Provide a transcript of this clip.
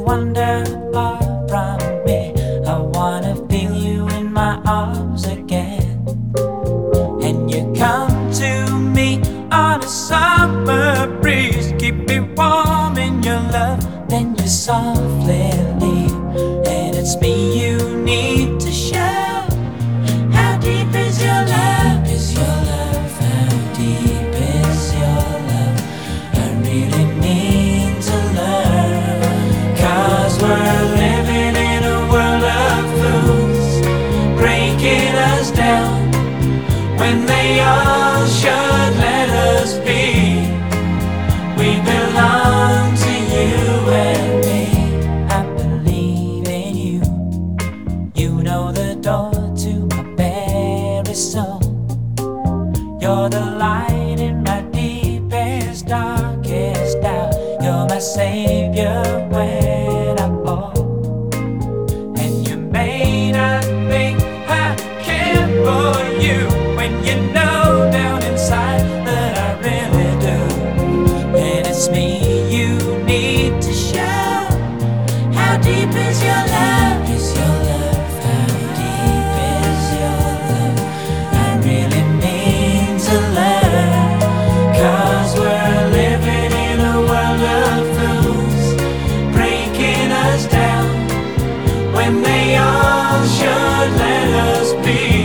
wander far from me. I wanna feel you in my arms again. And you come to me on a summer breeze, keep me warm in your love, then you softly leave. And it's me you need to show. How deep is your love? Is your love? How deep is your love? I really need to learn. 'Cause we're living in a world of fools, breaking us down when they all should let us be. We belong to you and me. I believe in you. You know the door to my very soul. You're the light in my deepest, darkest doubt. You're my savior when I fall. And you may not think I care for you, when you know down inside that I really do. And it's me you need to show. How deep is your love? Is your love? How deep is your love? I really need to learn. 'Cause we're living in a world of fools, breaking us down when they all should let us be.